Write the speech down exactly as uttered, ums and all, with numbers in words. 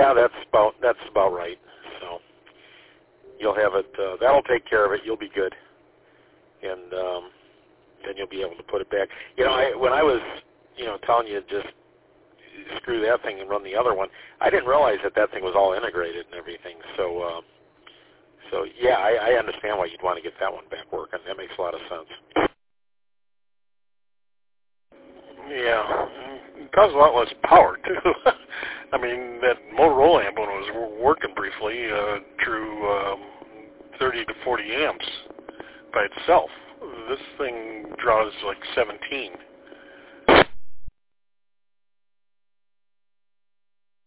Yeah, that's about that's about right. So you'll have it. Uh, that'll take care of it. You'll be good, and um, then you'll be able to put it back. You know, I, when I was, you know, telling you just screw that thing and run the other one, I didn't realize that that thing was all integrated and everything. So, uh, so yeah, I, I understand why you'd want to get that one back working. That makes a lot of sense. Yeah, it caused a lot less power too. I mean, that Motorola amp when it was working briefly uh, drew um, thirty to forty amps by itself. This thing draws like seventeen.